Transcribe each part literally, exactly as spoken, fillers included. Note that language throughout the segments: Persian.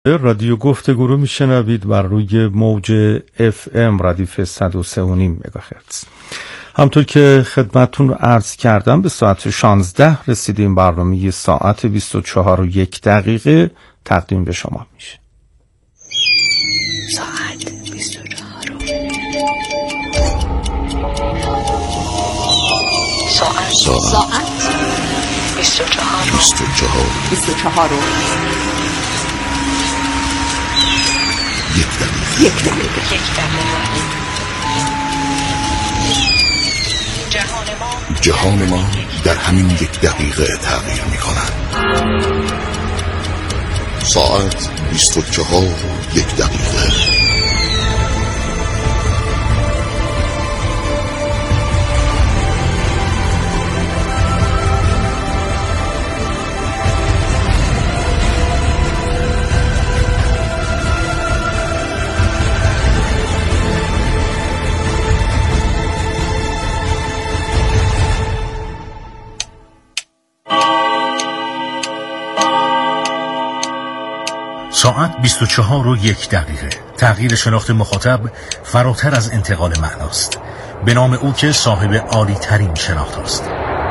رادیو گفتگو رو میشنوید بر روی موج اف ام ردیف صد و سه و نیم مگاهرتز. همطور که خدمتتون رو عرض کردم به ساعت شانزده رسیدیم. برنامه ساعت بیست و چهار و یک دقیقه تقدیم به شما میشه. ساعت بیست و چهار ساعت ساعت بیست و چهار بیست و چهار بیست و چهار یک دقیقه یک دقیقه یک دقیقه جهان ما جهان ما در همین یک دقیقه تغییر می کند. ساعت بیست و چهار و یک دقیقه. ساعت بیست و چهار و یک دقیقه. تغییر شناخت مخاطب فراتر از انتقال معناست. به نام او که صاحب عالی ترین شناخت است.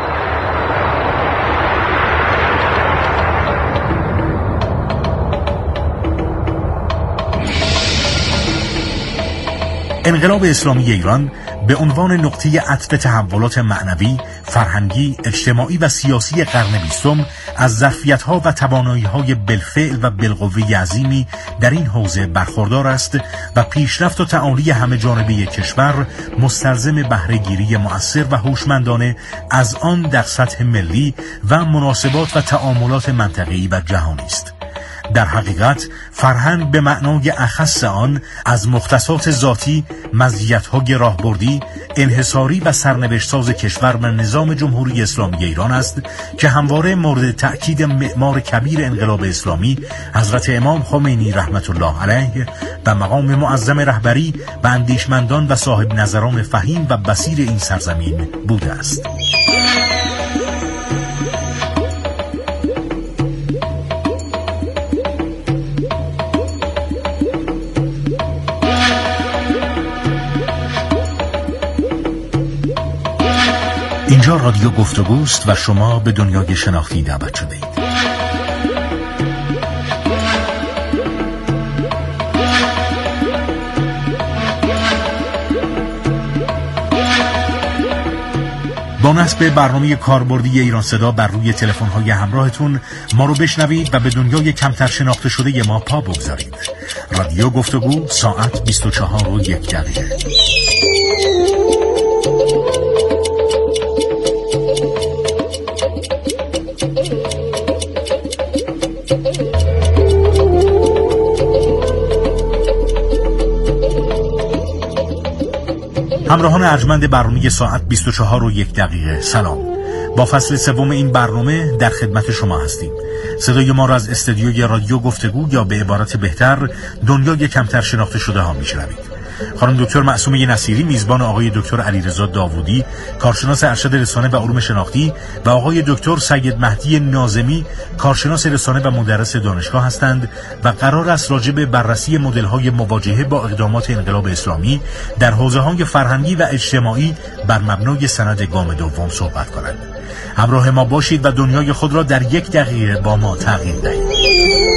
انقلاب اسلامی ایران به عنوان نقطه عطف تحولات معنوی، فرهنگی، اجتماعی و سیاسی قرن بیستم از ظرفیت‌ها و توانایی‌های بالفعل و بالقوه عظیمی در این حوزه برخوردار است و پیشرفت و تعالی همه جانبه کشور مستلزم بهره‌گیری مؤثر و هوشمندانه از آن در سطح ملی و مناسبات و تعاملات منطقه‌ای و جهانی است. در حقیقت فرهنگ به معنای اخص آن از مختصات ذاتی، مزیت‌های راهبردی، انحصاری و سرنوشت‌ساز کشور و نظام جمهوری اسلامی ایران است که همواره مورد تأکید معمار کبیر انقلاب اسلامی حضرت امام خمینی رحمت الله علیه و مقام معظم رهبری و اندیشمندان و صاحب نظران فهیم و بصیر این سرزمین بوده است. اینجا رادیو گفتگوست و شما به دنیای شناختی دعوت شده اید. با نصب برنامه کاربردی ایران صدا بر روی تلفن‌های همراهتون ما رو بشنوید و به دنیای کمتر شناخته شده ما پا بگذارید. رادیو گفتگو ساعت بیست و چهار و یک دقیقه. همراهان ارجمند برنامه ساعت بیست و چهار و یک دقیقه، سلام. با فصل سوم این برنامه در خدمت شما هستیم. صدای ما را از استودیوی رادیو گفتگو یا به عبارت بهتر دنیای کمتر شناخته شده ها میشنوید. خانم دکتر معصومه نصیری میزبان آقای دکتر علیرضا داوودی، کارشناس ارشد رسانه و علوم شناختی و آقای دکتر سید مهدی ناظمی، کارشناس رسانه و مدرس دانشگاه هستند و قرار است راجع به بررسی مدل‌های مواجهه با اقدامات انقلاب اسلامی در حوزه‌های فرهنگی و اجتماعی بر مبنای سند گام دوم صحبت کنند. همراه ما باشید و دنیای خود را در یک دقیقه با ما تغییر دهید.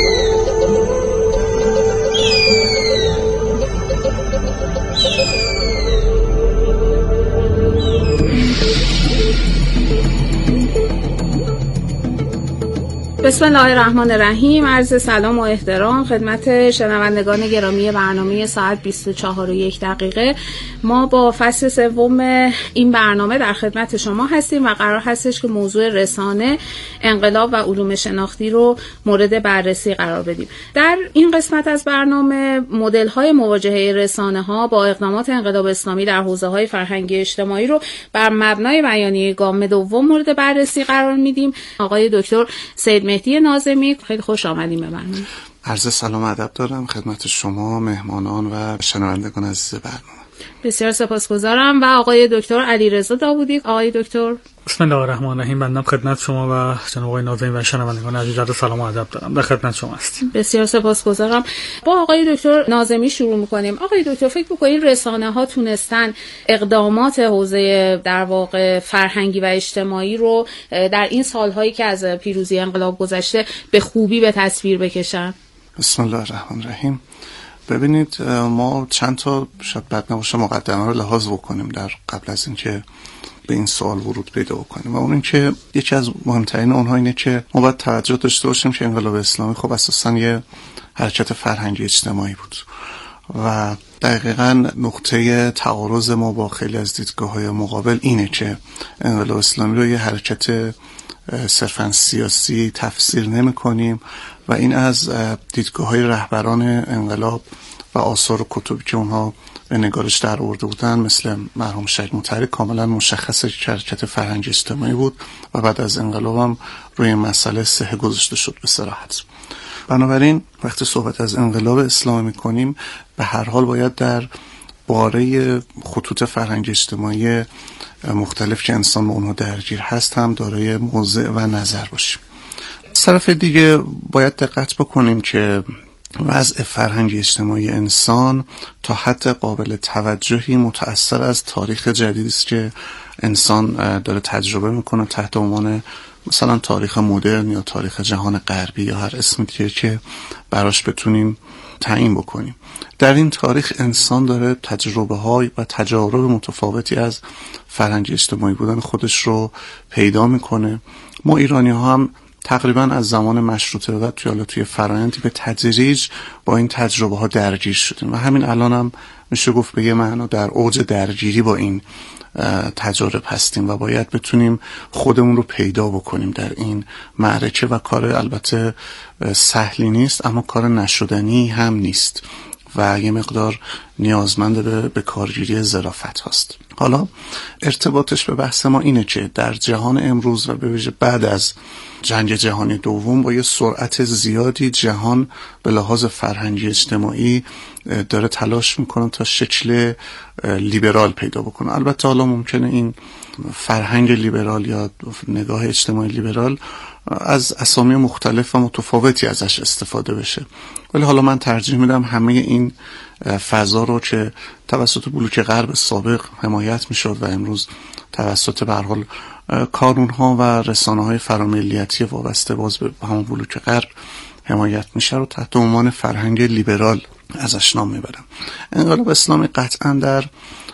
بسم الله الرحمن الرحیم. عرض سلام و احترام خدمت شنوندگان گرامی برنامه ساعت بیست و چهار و یک دقیقه. ما با فصل سوم این برنامه در خدمت شما هستیم و قرار هستش که موضوع رسانه، انقلاب و علوم شناختی رو مورد بررسی قرار بدیم. در این قسمت از برنامه مدل‌های مواجهه رسانه‌ها با اقدامات انقلاب اسلامی در حوزه‌های فرهنگی اجتماعی رو بر مبنای بیانیه گام دوم مورد بررسی قرار میدیم. آقای دکتر سید مهدی ناظمی، خیلی خوش آمدیم به برنامه. عرض سلام و ادب دارم خدمت شما، مهمانان و شنوندگان عزیز برنامه. بسیار سپاسگزارم. و آقای دکتر علیرضا داوودی. آقای دکتر. بسم الله الرحمن الرحیم. بنده خدمت شما و جناب آقای ناظم و شنوندگان عزیز عرض سلام و ادب دارم. در خدمت شما هستیم. بسیار سپاسگزارم. با آقای دکتر ناظمی شروع می‌کنیم. آقای دکتر، فکر می‌کنید رسانه‌ها تونستن اقدامات حوزه در واقع فرهنگی و اجتماعی رو در این سال‌هایی که از پیروزی انقلاب گذشته به خوبی به تصویر بکشن؟ بسم الله الرحمن الرحیم. ببینید، ما چند تا شاید بد نباشه مقدمه رو لحاظ بکنیم در قبل از اینکه به این سوال ورود پیدا بکنیم. و اون اینکه یکی از مهمترین اونها اینه که ما باید توجه داشته باشیم که انقلاب اسلامی خب اساساً یه حرکت فرهنگی اجتماعی بود و دقیقاً نقطه تعارض ما با خیلی از دیدگاه‌های مقابل اینه که انقلاب اسلامی رو یه حرکت صرفاً سیاسی تفسیر نمی‌کنیم و این از دیدگاه‌های رهبران انقلاب و آثار و کتبی که اونها به نگارش در آورده بودن مثل مرحوم شیخ مطهری کاملا مشخصه که حرکت فرهنگی اجتماعی بود و بعد از انقلاب هم روی مسئله صحه گذاشته شد به صراحت. بنابراین وقتی صحبت از انقلاب اسلامی می‌کنیم به هر حال باید در باره خطوط فرهنگی اجتماعی مختلف که انسان با اونها درگیر هست هم دارای موضع و نظر باشیم. از طرف دیگه باید دقت بکنیم که وضع فرهنگی اجتماعی انسان تا حد قابل توجهی متأثر از تاریخ جدیدی است که انسان داره تجربه میکنه تحت عنوان مثلا تاریخ مدرن یا تاریخ جهان غربی یا هر اسمی دیگه که براش بتونیم تعیین بکنیم. در این تاریخ انسان داره تجربه های و تجارب متفاوتی از فرهنگی اجتماعی بودن خودش رو پیدا میکنه. ما ایرانی ها هم تقریبا از زمان مشروطه و توی توی فرآیندی به تدریج با این تجربه ها درگیر شدیم و همین الان هم میشه گفت به یه معنا در اوج درگیری با این تجارب هستیم و باید بتونیم خودمون رو پیدا بکنیم در این معرکه و کار البته سهلی نیست اما کار نشدنی هم نیست و یه مقدار نیازمند به, به کارگیری ظرافت هست. حالا ارتباطش به بحث ما اینه که در جهان امروز و به ویژه بعد از جنگ جهانی دوم با یه سرعت زیادی جهان به لحاظ فرهنگی اجتماعی داره تلاش میکنه تا شکل لیبرال پیدا بکنه. البته حالا ممکنه این فرهنگ لیبرال یا نگاه اجتماعی لیبرال از اسامی مختلف و متفاوتی ازش استفاده بشه، ولی حالا من ترجیح میدم همه این فضا رو که توسط بلوک غرب سابق حمایت میشد و امروز توسط به هر حال کانون‌ها و رسانه‌های فراملیتی وابسته باز به همون بلوک غرب حمایت میشه رو تحت عنوان فرهنگ لیبرال ازش نام میبرم. انقلاب اسلامی قطعا در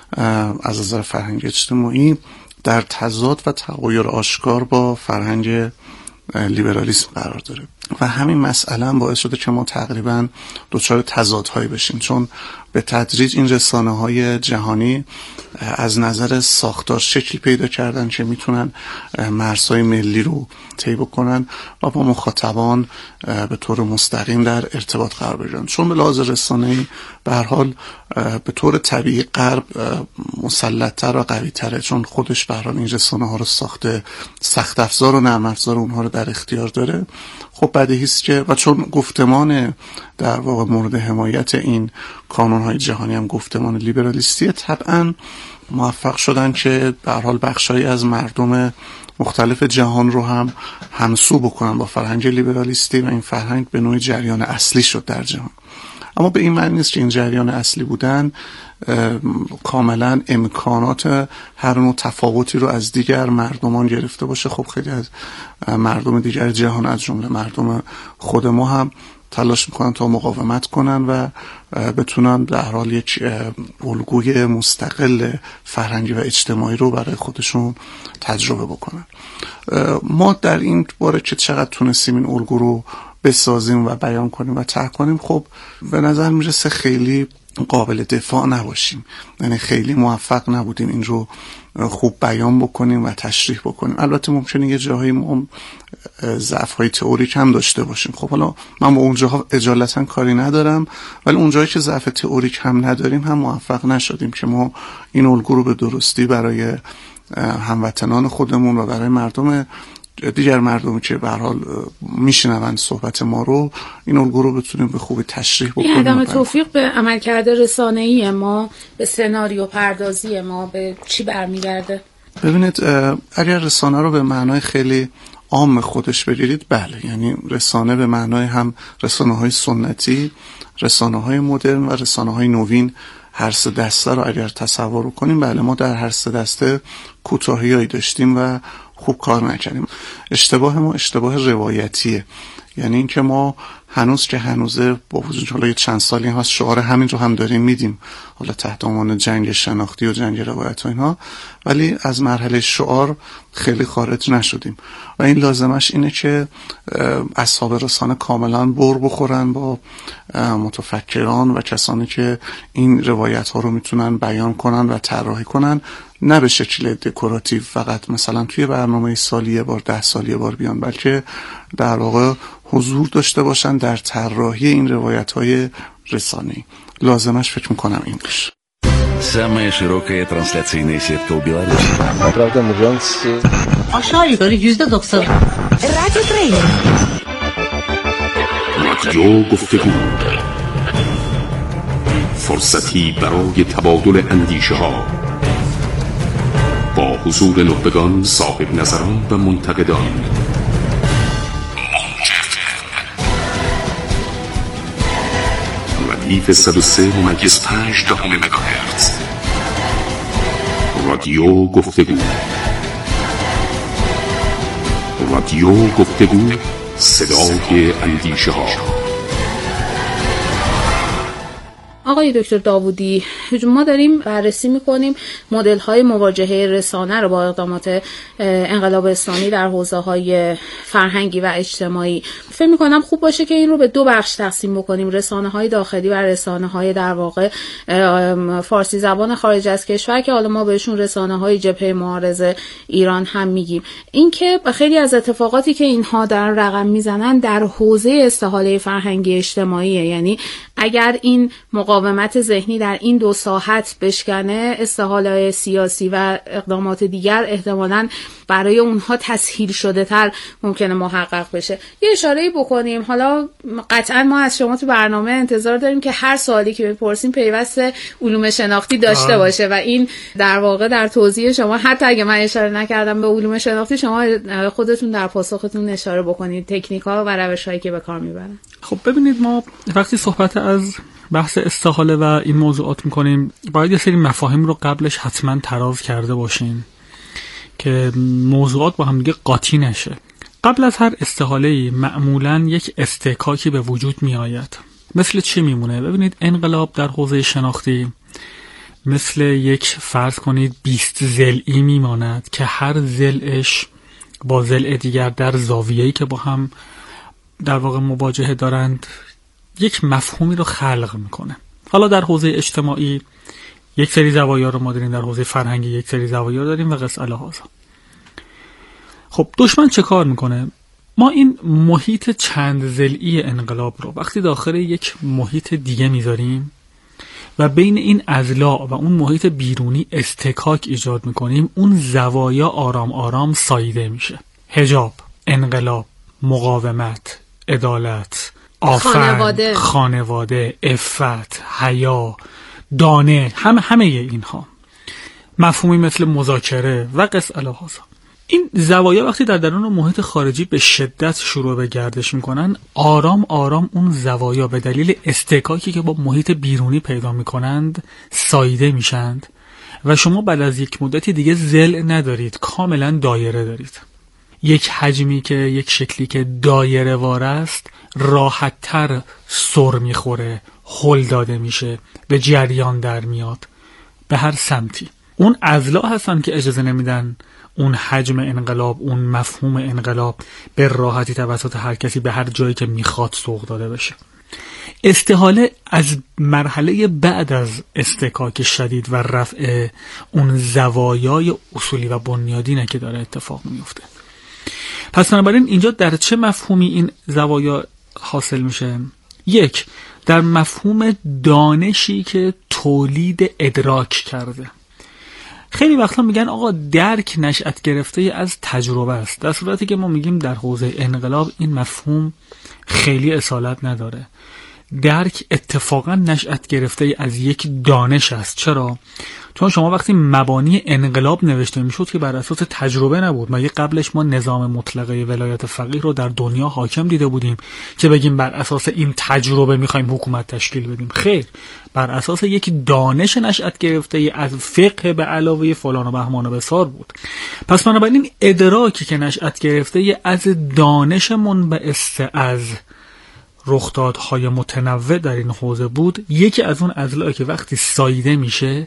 از نظر فرهنگ اجتماعی در تضاد و تغایر آشکار با فرهنگ لیبرالیسم قرار داره و همین مسئله هم باعث شده که ما تقریبا دچار تضادهایی بشیم، چون به تدریج این رسانه‌های جهانی از نظر ساختار شکل پیدا کردن که میتونن مرزهای ملی رو طی بکنن و با مخاطبان به طور مستقیم در ارتباط قرار بگیرن، چون به لحاظ رسانه‌ای به هر حال به طور طبیعی غرب مسلط‌تر و قوی‌تره، چون خودش به هر حال این رسانه‌ها رو ساخته، سخت افزار و نرم افزار اونها رو در اختیار داره. خب بدیهی است که و چون گفتمان در واقع مورد حمایت این کانون‌های جهانی هم گفتمان لیبرالیستی، طبعاً موفق شدن که به هر حال بخشایی از مردم مختلف جهان رو هم همسو بکنن با فرهنگ لیبرالیستی و این فرهنگ به نوعی جریان اصلی شد در جهان. اما به این معنی نیست که این جریان اصلی بودن کاملا امکانات هر نوع تفاوتی رو از دیگر مردمان گرفته باشه. خب خیلی از مردم دیگر جهان از جمله مردم خود ما هم تلاش میکنن تا مقاومت کنن و بتونن در حال یک الگوی مستقل فرهنگی و اجتماعی رو برای خودشون تجربه بکنن. ما در این باره که چقدر تونستیم این الگو رو بسازیم و بیان کنیم و طرح کنیم، خب به نظر میرسه خیلی قابل دفاع نباشیم، یعنی خیلی موفق نبودیم این رو خوب بیان بکنیم و تشریح بکنیم. البته ممکنه یه جاهایی ما ضعف‌های تئوریک هم داشته باشیم. خب حالا من با اونجاها اجالتا کاری ندارم، ولی اونجایی که ضعف تئوریک هم نداریم هم موفق نشدیم که ما این الگو رو به درستی برای هموطنان خودمون و برای مردم دیگر مردمی که به هر حال میشنوند صحبت ما رو این الگو رو بتونیم به خوبی تشریح بکنیم. عدم توفیق به عملکرد رسانه‌ای ما، به سناریو پردازی ما به چی برمیگرده؟ ببینید اگر رسانه رو به معنای خیلی عام خودش بگیرید، بله، یعنی رسانه به معنای هم رسانه‌های سنتی، رسانه‌های مدرن و رسانه‌های نوین، هر سه دسته رو اگر تصور کنیم، بله ما در هر سه دسته کوتاهی‌هایی داشتیم و خوب کار نکردیم. اشتباه ما اشتباه روایتیه، یعنی اینکه ما هنوز که هنوزه با وجود حالا یه چند سالی هست شعار همین رو هم داریم میدیم، حالا تحت عنوان جنگ شناختی و جنگ روایت و اینها، ولی از مرحله شعار خیلی خارج نشدیم و این لازمش اینه که اصحاب رسانه کاملا بر بخورن با متفکران و کسانی که این روایت ها رو میتونن بیان کنن و طراحی کنن، نه به شکل دکوراتیو فقط مثلا توی برنامه سالی یه بار، ده سالی یه بار بیان، بلکه در واقع حضور داشته باشن در طراحی این روایت های رسانه‌ای. لازمش فکر میکنم این باشه. Самая широкая трансляционная сетка у Беларуси. Правда, миллион... آشایی داری yüzde doksan. رادیو تریلر. رادیو گفتگو. فرصتی برای تبادل اندیشه ها. با حضور نخبگان، صاحب نظران و منتقدان. ردیف صد و سه ممیز پنج دهم مگاهرتز. رادیو گفتگو. رادیو گفتگو، صدای اندیشه ها. آقای دکتر داوودی، ما داریم بررسی میکنیم مدل های مواجهه رسانه رو با اقدامات انقلاب اسلامی در حوزه های فرهنگی و اجتماعی. فکر میکنم خوب باشه که این رو به دو بخش تقسیم بکنیم، رسانه های داخلی و رسانه های در واقع فارسی زبان خارج از کشور که حالا ما بهشون رسانه های جبهه معارضه ایران هم میگیم. این که خیلی از اتفاقاتی که اینها در رقم میزنن در حوزه استحاله فرهنگی اجتماعیه، یعنی اگر این مقاومت ذهنی در این دو ساحت بشکنه، استحاله سیاسی و اقدامات دیگر احتمالاً برای اونها تسهیل شده تر ممکنه محقق بشه. یه اشاره‌ای بکنیم، حالا قطعا ما از شما تو برنامه انتظار داریم که هر سوالی که بپرسیم پیوست علوم شناختی داشته آه. باشه و این در واقع در توضیح شما، حتی اگه من اشاره نکردم به علوم شناختی، شما خودتون در پاسختون اشاره بکنید تکنیک‌ها و روش‌هایی که به کار میبرن. خب ببینید، ما وقتی صحبت از بحث استحاله و این موضوعات میکنیم باید یه سری مفاهیم رو قبلش حتما تراز کرده باشیم که موضوعات با هم دیگه قاطی نشه. قبل از هر استحاله‌ای معمولاً یک استحکاکی به وجود می آید. مثل چی میمونه؟ ببینید، انقلاب در حوزه شناختی مثل یک، فرض کنید، بیست ضلعی میماند که هر ضلعش با ضلع دیگر در زاویه‌ای که با هم در واقع مواجهه دارند یک مفهومی رو خلق میکنه. حالا در حوزه اجتماعی یک سری زوایا رو ما داریم، در حوزه فرهنگی یک سری زوایا داریم و قص الهازا. خب دشمن چه کار میکنه؟ ما این محیط چند ضلعی انقلاب رو وقتی داخل یک محیط دیگه میذاریم و بین این اضلاع و اون محیط بیرونی استکاک ایجاد میکنیم، اون زوایا آرام آرام ساییده میشه. حجاب، انقلاب، مقاومت، عدالت، آفرین، خانواده, خانواده، عفت، حیا، دانه، هم همه اینها، مفهومی مثل مذاکره و قص الهازا. این زوایا وقتی در درون محیط خارجی به شدت شروع به گردش میکنن، آرام آرام اون زوایا به دلیل استکاکی که با محیط بیرونی پیدا میکنند ساییده میشند و شما بعد از یک مدتی دیگه ضلع ندارید، کاملا دایره دارید. یک حجمی که یک شکلی که دایره وار است راحت تر سر میخوره، هل داده میشه، به جریان در میاد به هر سمتی. اون اضلاع هستن که اجازه نمیدن اون حجم انقلاب، اون مفهوم انقلاب به راحتی توسط هر کسی به هر جایی که میخواد سوق داده بشه. استحاله از مرحله بعد از استکاک شدید و رفع اون زوایای اصولی و بنیادینه که داره اتفاق میفته. پس بنابراین اینجا در چه مفهومی این زوایا حاصل میشه؟ یک، در مفهوم دانشی که تولید ادراک کرده. خیلی وقتا میگن آقا درک نشأت گرفته از تجربه است، در صورتی که ما میگیم در حوزه انقلاب این مفهوم خیلی اصالت نداره. درک اتفاقا نشأت گرفته از یک دانش است. چرا؟ چون شما وقتی مبانی انقلاب نوشته میشد که بر اساس تجربه نبود. مگه قبلش ما نظام مطلقه ولایت فقیه رو در دنیا حاکم دیده بودیم که بگیم بر اساس این تجربه میخوایم حکومت تشکیل بدیم؟ خیر، بر اساس یک دانش نشأت گرفته از فقه به علاوه فلان و بهمان و بسار بود. پس بنابراین ادراکی که نشأت گرفته از دانش منبعث از رخدادهای متنوع در این حوزه بود، یکی از اون اضلاعی که وقتی ساییده میشه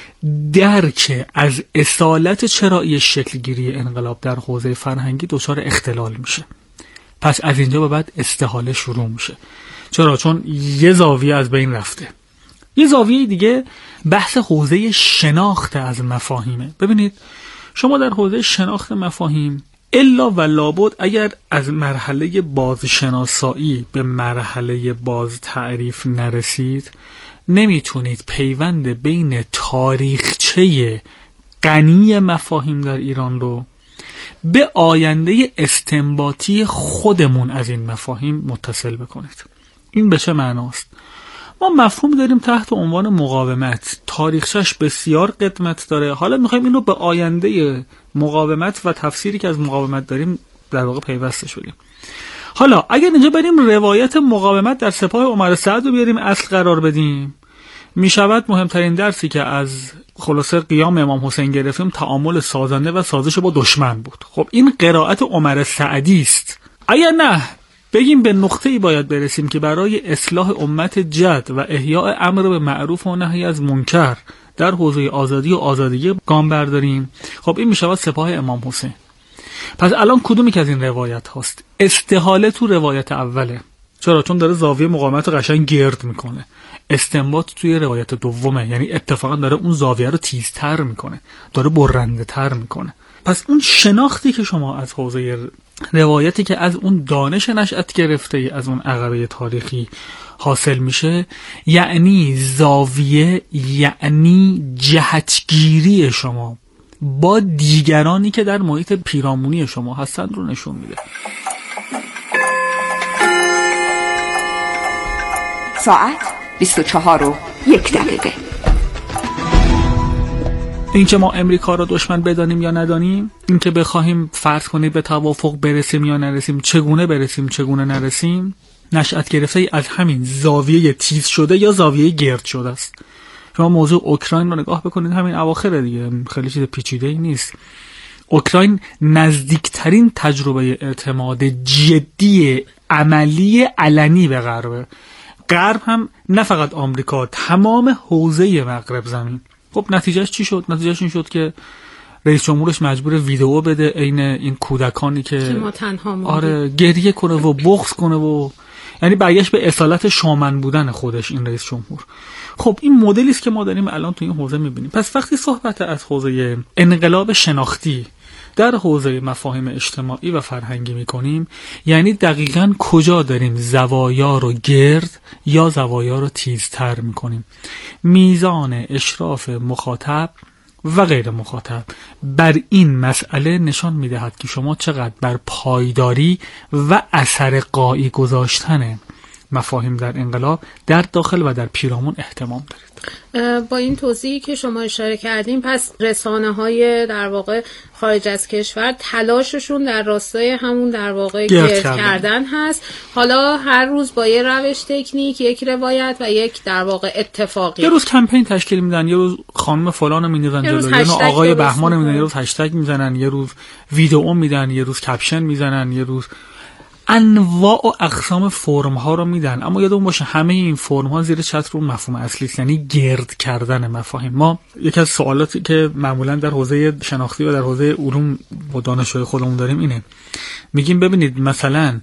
درک از اصالت چرایی شکلگیری انقلاب در حوزه فرهنگی دچار اختلال میشه. پس از اینجا به بعد استحاله شروع میشه. چرا؟ چون یه زاویه از بین رفته. یه زاویه دیگه بحث حوزه شناخت از مفاهیمه. ببینید شما در حوزه شناخت مفاهیم الا و لابد اگر از مرحله بازشناسایی به مرحله باز تعریف نرسید، نمیتونید پیوند بین تاریخچه غنی مفاهیم در ایران رو به آینده استنباطی خودمون از این مفاهیم متصل بکنید. این به چه معناست؟ ما مفهوم داریم تحت عنوان مقاومت، تاریخچش بسیار قدمت داره. حالا میخوایم این رو به آینده مقاومت و تفسیری که از مقاومت داریم در واقع پیوستش بدیم. حالا اگر اینجا بریم روایت مقاومت در سپاه عمر سعد رو بیاریم اصل قرار بدیم، میشود مهمترین درسی که از خلاصه قیام امام حسین گرفتیم تعامل سازنده و سازش با دشمن بود. خب این قرائت عمر سعدی است. اگر نه بگیم به نقطه‌ای باید برسیم که برای اصلاح امت جد و احیاء امر به معروف و نهی از منکر در حوزه آزادی و آزادگی گام برداریم، خب این میشود سپاه امام حسین. پس الان کدومی که از این روایت هاست؟ استحاله تو روایت اوله. چرا؟ چون داره زاویه مقاومت قشنگ گرد میکنه. استنباط توی روایت دومه، یعنی اتفاقا داره اون زاویه رو تیزتر میکنه، داره برنده تر میکنه. پس اون شناختی که شما از حوزه روایتی که از اون دانش نشأت گرفته از اون عقبه تاریخی حاصل میشه، یعنی زاویه، یعنی جهتگیری شما با دیگرانی که در محیط پیرامونی شما هستند رو نشون میده. ساعت بیست و چهار و یک دقیقه. این که ما امریکا را دشمن بدانیم یا ندانیم، این که بخواهیم فرض کنید به توافق برسیم یا نرسیم، چگونه برسیم چگونه نرسیم، نشأت گرفته از همین زاویه تیز شده یا زاویه گرد شده است. شما موضوع اوکراین رو نگاه بکنید، همین اواخر دیگه، خیلی چیز پیچیده‌ای نیست. اوکراین نزدیکترین تجربه اعتماد جدی عملی علنی به غرب. غرب هم نه فقط آمریکا، تمام حوزه مغرب زمین. خب نتیجهش چی شد؟ نتیجهش این شد که رئیس جمهورش مجبور ویدئو بده عین این کودکانی که ما تنها موندیم، آره گریه کنه و بغض کنه و یعنی برگشت به اصالت شامن بودن خودش این رئیس جمهور. خب این مدلی است که ما داریم الان تو این حوزه می‌بینیم. پس وقتی صحبت از حوزه انقلاب شناختی در حوزه مفاهیم اجتماعی و فرهنگی می‌کنیم، یعنی دقیقاً کجا داریم زوایا رو گرد یا زوایا رو تیزتر می‌کنیم. میزان اشراف مخاطب و غیر مخاطب بر این مسئله نشان می‌دهد که شما چقدر بر پایداری و اثر قایی گذاشتن مفاهیم در انقلاب در داخل و در پیرامون احتمام دارید. با این توضیحی که شما اشاره کردیم، پس رسانه‌های در واقع خارج از کشور تلاششون در راستای همون در واقع گرد کردن. کردن هست، حالا هر روز با یه روش تکنیک، یک روایت و یک در واقع اتفاقی. یه روز کمپین تشکیل میدن، یه روز خانم فلان رو میندازن جلو، یه روز آقای بهمان میدن، یه روز هشتگ میزنن، یه روز ویدئو میدن، یه روز کپشن میزنن، یه روز انواع و اقسام فرم ها رو میدن. اما یادمون باشه همه این فرم ها زیر چتر اون مفهوم اصلی است، یعنی گرد کردن مفاهیم. ما یکی از سوالاتی که معمولا در حوزه شناختی و در حوزه علوم با دانشجوی خودمون داریم اینه، میگیم ببینید مثلا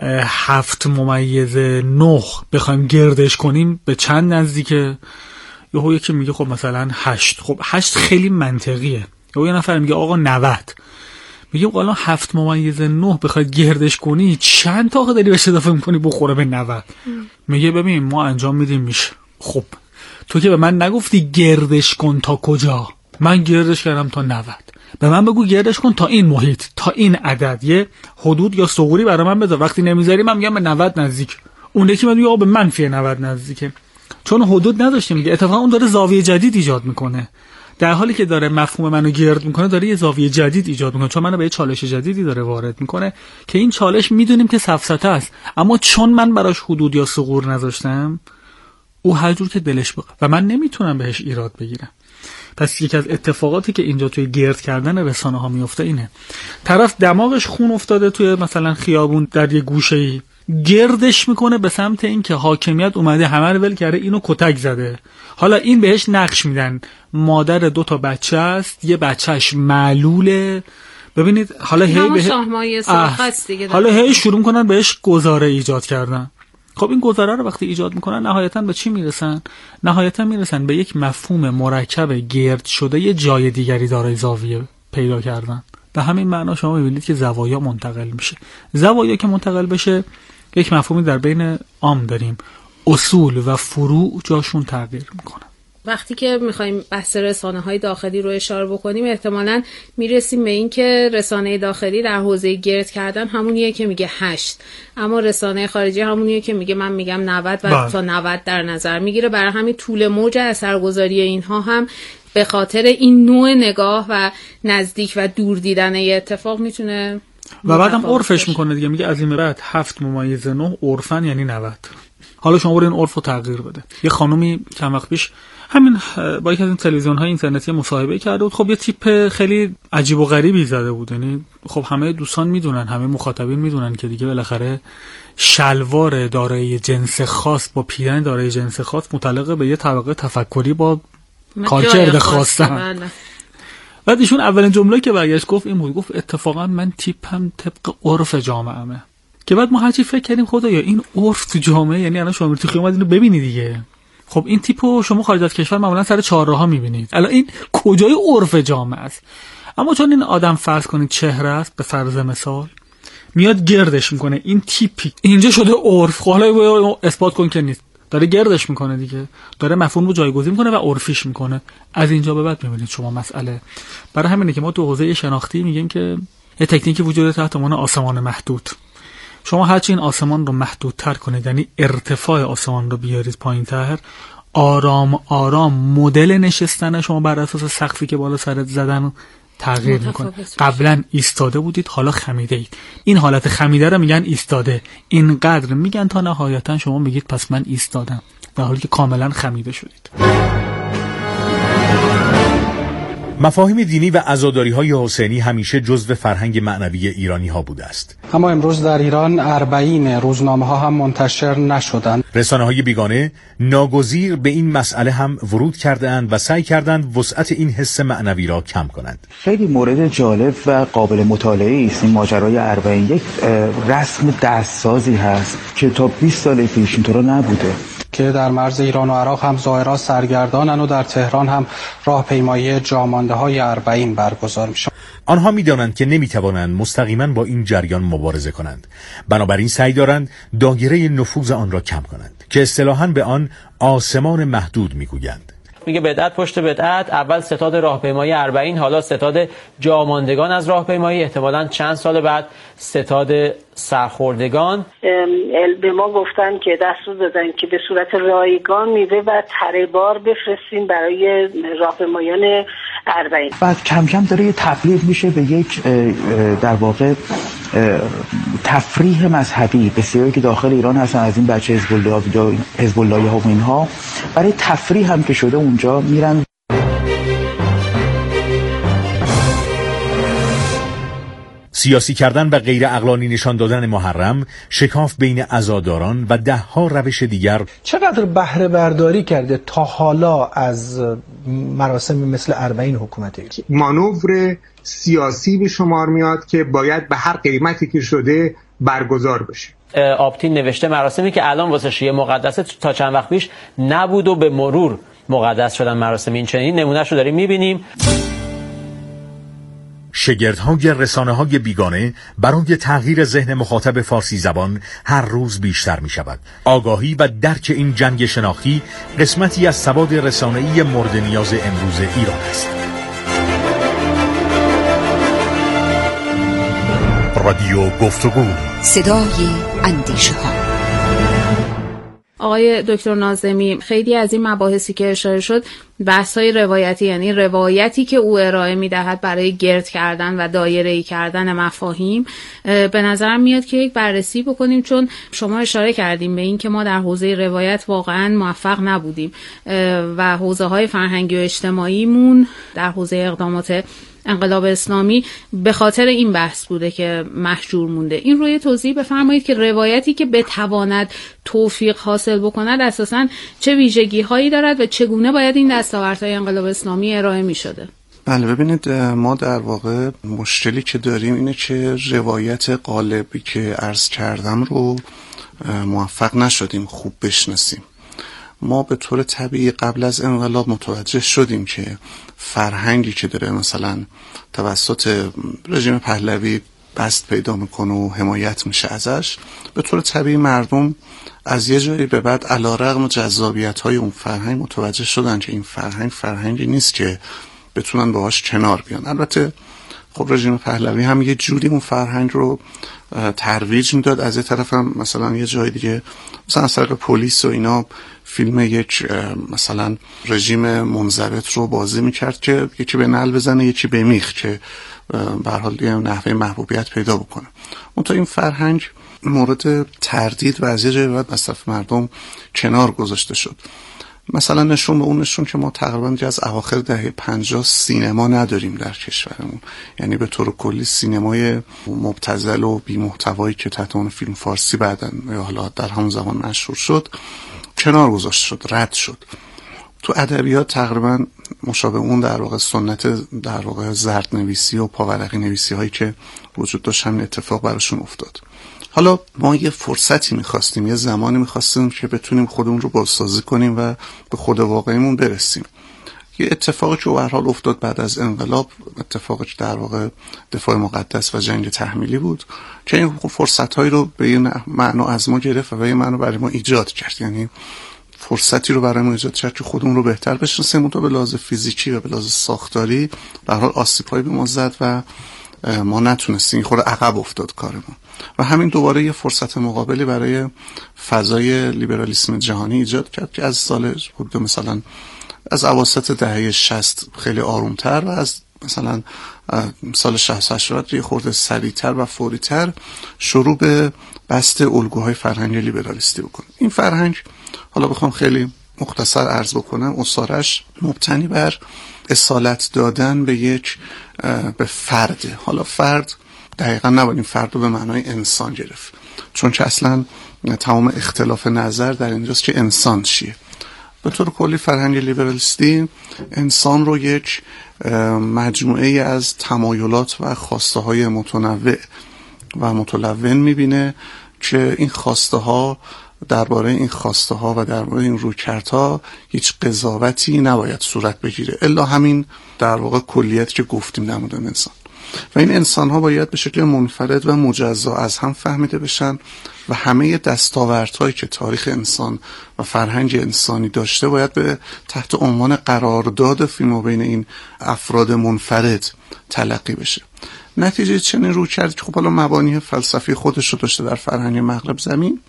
هفت ممیز نه بخوایم گردش کنیم به چند نزدیکه؟ یهو یکی میگه خب مثلا هشت. خب هشت خیلی منطقیه. یهو یه نفر میگه آقا نود. میگیم الان هفت ممیز نه بخواد گردش کنی چند تا داری بهش اضافه میکنی بخوره به نود؟ میگه ببین ما انجام میدیم میشه. خب تو که به من نگفتی گردش کن تا کجا؟ من گردش کردم تا نود. به من بگو گردش کن تا این محیط، تا این عدد، یه حدود یا ثغوری برای من بذار. وقتی نمیذاری من میگم به نود نزدیک، اون یکی میگه آقا به منفی نود نزدیکه، چون حدود نداشتیم دیگه. اتفاقا اون داره زاویه جدید ایجاد میکنه، در حالی که داره مفهوم منو گرد میکنه داره یه زاویه جدید ایجاد میکنه، چون منو به یه چالش جدیدی داره وارد میکنه که این چالش میدونیم که سفسطه است، اما چون من براش حدود یا ثغور نذاشتم او هر جور که دلش بخواد و من نمیتونم بهش ایراد بگیرم. پس یکی از اتفاقاتی که اینجا توی گرد کردن رسانه ها میفته اینه، طرف دماغش خون افتاده توی مثلا خیابون در یه گوشه‌ای، گردش میکنه به سمت این که حاکمیت اومده همه رو ول کرده، اینو کتک زده. حالا این بهش نقش میدن، مادر دو تا بچه است، یه بچهش معلوله. ببینید حالا هی به حالا هی شروع میکنن بهش گزاره ایجاد کردن. خب این گزاره رو وقتی ایجاد میکنن نهایتا به چی میرسن؟ نهایتا میرسن به یک مفهوم مرکب گرد شده یه جای دیگری دارای زاویه پیدا کردن. به همین معنا شما میبینید که زوایا منتقل میشه. زوایا که منتقل بشه یک مفهومی در بین عام داریم، اصول و فروع جاشون تغییر میکنن. وقتی که میخوایم بحث رسانه‌های داخلی رو اشاره بکنیم احتمالاً میرسیم به این که رسانه داخلی در حوزه گرد کردن همونیه که میگه هشت، اما رسانه خارجی همونیه که میگه من میگم نود و با. تا نود در نظر میگیره. برای همین طول موج اثرگذاری اینها هم به خاطر این نوع نگاه و نزدیک و دور دیدن یه اتفاق میتونه و بعدم عرفش میکنه دیگه، میگه از این بعد هفت ممیز نه عرفن یعنی نود. حالا شما برین عرف رو تغییر بده. یه خانومی چند وقت پیش همین با یکی از این تلویزیون‌های اینترنتی مصاحبه کرده بود. خب یه تیپ خیلی عجیب و غریبی زده بود، یعنی خب همه دوستان میدونن، همه مخاطبین میدونن که دیگه بالاخره شلوار دارای جنس خاص با پیرن دارای جنس خاص متعلق به یه طبقه تفکری با کارکرد خاصن. بعد ایشون اولین جمله که برگشت گفت این بود، گفت اتفاقا من تیپم طبق عرف جامعه‌مه. که بعد ما هرچی فکر کردیم خدایا این عرف تو جامعه، یعنی الان شما تو خیابون اینو ببینید دیگه. خب این تیپو شما خارج از کشور معمولا سر چهارراها میبینید، الان این کجای عرف جامعه است؟ اما چون این آدم فرض کنید چهره است به فرض مثال، میاد گردش میکنه این تیپی اینجا شده عرف. خب حالا اثبات کن که نیست، داره گردش میکنه دیگه، داره مفهوم رو جایگزین میکنه و عرفیش میکنه. از اینجا به بعد میبینید شما مسئله. برای همینه که ما تو حوزه شناختی میگیم که یه تکنیکی وجود تحت عنوان آسمان محدود. شما هرچی این آسمان رو محدودتر کنید، یعنی ارتفاع آسمان رو بیارید پایینتر، آرام آرام مدل نشستن شما بر اساس سقفی که بالا سرت زدن تغییر میکنه. قبلا ایستاده بودید حالا خمیده اید. این حالت خمیده رو میگن ایستاده، اینقدر میگن تا نهایتا شما میگید پس من ایستادم، در حالی که کاملا خمیده شدید. مفاهیم دینی و عزاداری‌های حسینی همیشه جزو فرهنگ معنوی ایرانی‌ها بوده است. اما امروز در ایران اربعین روزنامه‌ها هم منتشر نشدند. رسانه‌های بیگانه ناگزیر به این مسئله هم ورود کرده‌اند و سعی کردند وسعت این حس معنوی را کم کنند. خیلی مورد جالب و قابل مطالعه است این ماجرای اربعین. یک رسم دستسازی هست که تا بیست سال پیش اینطور نبوده، که در مرز ایران و عراق هم ظاهرا سرگردانند و در تهران هم راهپیمایی جامانده‌های اربعین برگزار می‌شود. آنها می‌دانند که نمی‌توانند مستقیماً با این جریان مبارزه کنند، بنابراین سعی دارند دایره نفوذ آن را کم کنند که اصطلاحاً به آن آسمان محدود می‌گویند. میگه بدعت پشت بدعت، اول ستاد راهپیمایی اربعین، حالا ستاد جاماندگان از راهپیمایی، احتمالاً چند سال بعد ستاد سرخوردگان. به ما گفتن که دستور دادن که به صورت رایگان میوه و تره بار بفرستیم برای راهپیمایان اربعین. بعد کم کم داره یه تبلیغ میشه به یک در واقع تفریح مذهبی. بسیاری که داخل ایران هستن از این بچه حزب الله حزب الله ها و اینها، برای تفریح هم که شده اونجا میرن. سیاسی کردن و غیر عقلانی نشان دادن محرم، شکاف بین عزاداران و ده ها روش دیگر. چقدر بهره برداری کرده تا حالا از مراسم مثل اربعین حکومت ایران؟ مانور سیاسی به شمار میاد که باید به هر قیمتی که شده برگزار بشه. آپتین نوشته مراسمی که الان واسه شیعه مقدسه تا چند وقت پیش نبود و به مرور مقدس شدن مراسم این چنین. نمونهش رو داریم میبینیم. شگردهای رسانه‌های بیگانه برای تغییر ذهن مخاطب فارسی زبان هر روز بیشتر می شود. آگاهی و درک این جنگ شناختی قسمتی از سواد رسانه‌ای مورد نیاز امروز ایران است. رادیو گفتگو، صدای اندیشه ها. آقای دکتر ناظمی، خیلی از این مباحثی که اشاره شد بحث‌های روایتی، یعنی روایتی که او ارائه می‌دهد برای گرد کردن و دایره‌ای کردن مفاهیم، به نظرم میاد که یک بررسی بکنیم، چون شما اشاره کردیم به این که ما در حوزه روایت واقعاً موفق نبودیم و حوزه‌های فرهنگی و اجتماعیمون در حوزه اقدامات انقلاب اسلامی به خاطر این بحث بوده که محجور مونده. این روی توضیح بفرمایید که روایتی که بتواند توفیق حاصل بکند اساساً چه ویژگی هایی دارد و چگونه باید این دستاوردهای انقلاب اسلامی ارائه می شده؟ بله، ببینید ما در واقع مشکلی که داریم اینه که روایت غالبی که عرض کردم رو موفق نشدیم خوب بشناسیم. ما به طور طبیعی قبل از انقلاب متوجه شدیم که فرهنگی که داره مثلا توسط رژیم پهلوی بست پیدا میکنه و حمایت میشه ازش، به طور طبیعی مردم از یه جایی به بعد علیرغم جذابیت های اون فرهنگ متوجه شدن که این فرهنگ فرهنگی نیست که بتونن باهاش کنار بیان. البته خب رژیم پهلوی هم یه جوری اون فرهنگ رو ترویج میداد، از یه طرف هم مثلا یه جای دیگه مثلا از طریق پلیس و اینا فیلم یک مثلا رژیم منضبط رو بازی میکرد که یکی به نعل بزنه یکی به میخ، که به هر حال یه نحوه محبوبیت پیدا بکنه. اون تا این فرهنگ مورد تردید و از یه جای بعد مصرف مردم کنار گذاشته شد. مثلا نشون به اون نشون که ما تقریبا دیگه از اواخر دهه پنجاه سینما نداریم در کشورمون، یعنی به طور کلی سینمای مبتذل و بی محتوایی که تحت عنوان فیلم فارسی بعداً یا حالا در همون زمان مشهور شد کنار گذاشته شد، رد شد. تو ادبیات تقریبا مشابه اون در واقع سنت در واقع زرد نویسی و پاورقی نویسی هایی که وجود داشت همین اتفاق براشون افتاد. حالا ما یه فرصتی میخواستیم، یه زمانی میخواستیم که بتونیم خودمون رو بازسازی کنیم و به خود واقعیمون برسیم. یه اتفاقی که به هر حال افتاد بعد از انقلاب، اتفاقی که در واقع دفاع مقدس و جنگ تحمیلی بود، که این فرصت‌هایی رو به یه معنا از ما گرفت و به یه معنا برای ما ایجاد کرد. یعنی فرصتی رو برای ما ایجاد کرد که خودمون رو بهتر بشناسیم، اون تو به لحاظ فیزیکی و به لحاظ ساختاری به هر حال آسیب‌هایی به ما زد و ما نتونستیم، خود عقب افتاد کارمون. و همین دوباره یه فرصت مقابلی برای فضای لیبرالیسم جهانی ایجاد کرد که از سال حدود مثلا از اواسط دهه شصت خیلی آرومتر و از مثلا سال شصت هشتاد یه خورده سریعتر و فوریتر شروع به بسط الگوهای فرهنگ لیبرالیستی بکنه. این فرهنگ حالا بخوام خیلی مختصر عرض بکنم، اصارش مبتنی بر اصالت دادن به یک به فرد. حالا فرد دقیقا نباید فرد رو به معنای انسان گرفت، چون که اصلا تمام اختلاف نظر در اینجاست که انسان چیه. به طور کلی فرهنگ لیبرالیستی انسان رو یک مجموعه از تمایلات و خواسته های متنوع و متلون میبینه که این خواسته ها درباره این خواسته ها و درباره این رویکردها هیچ قضاوتی نباید صورت بگیره الا همین در واقع کلیت که گفتیم در مورد انسان. و این انسان ها باید به شکل منفرد و مجزا از هم فهمیده بشن و همه دستاوردهایی که تاریخ انسان و فرهنگ انسانی داشته باید به تحت عنوان قرارداد فیما بین این افراد منفرد تلقی بشه. نتیجه چنین روی کرد که خب حالا مبانی فلسفی خودش رو داشته در فرهنگ مغرب زمین،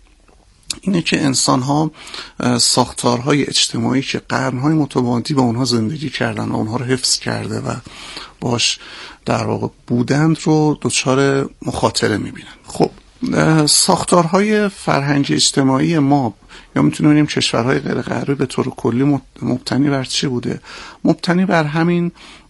اینه که انسان ها ساختارهای اجتماعی که قرنهای متمادی با اونها زندگی کردن و اونها رو حفظ کرده و باش در واقع بودند رو دچار مخاطره میبینن. خب ساختارهای فرهنگی اجتماعی ما یا میتونیم بگیم کشورهای غیر غربی به طور کلی مبتنی بر چی بوده؟ مبتنی بر همین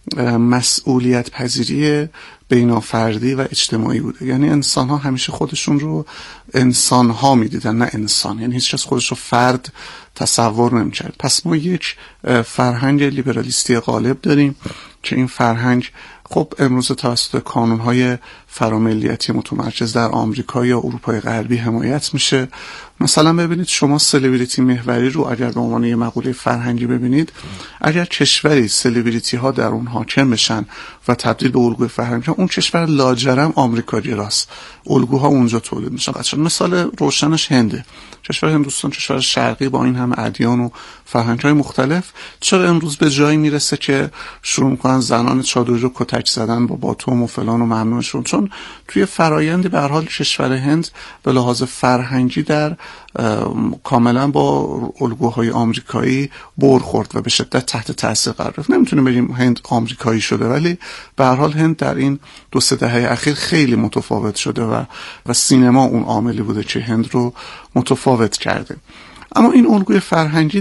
مسئولیت پذیری بینافردی و اجتماعی بوده. یعنی انسان ها همیشه خودشون رو انسان ها میدیدن نه انسان، یعنی هیچ کس خودش رو فرد تصور نمی‌کرد. پس ما یک فرهنگ لیبرالیستی غالب داریم که این فرهنگ خب امروز توسط کانون‌های فراملیتی متمرکز در آمریکا یا اروپای غربی حمایت میشه. مثلا ببینید شما سلبریتی محوری رو اگر به عنوان یه مقوله فرهنگی ببینید، اگر کشوری سلبریتی ها در اون حاکم بشن و تبدیل به الگوی فرهنگی، اون کشور لاجرم آمریکایی راست، الگوها اونجا تولید میشن. مثال روشنش هنده. کشور هندوستان، کشور شرقی با این همه ادیان و فرهنگ‌های مختلف، چرا امروز به جایی میرسه که شروع می‌کنن زنان چادری رو کت آتش زدن با باتوم و فلان و ممنوع شد، چون توی فرایند به هر حال کشور هند به لحاظ فرهنگی در کاملا با الگوهای آمریکایی بر خورد و به شدت تحت تاثیر قرار گرفت. نمیتونیم بگیم هند آمریکایی شده، ولی به هر حال هند در این دو سه دهه اخیر خیلی متفاوت شده و و سینما اون عاملی بوده که هند رو متفاوت کرده. اما این الگوی فرهنگی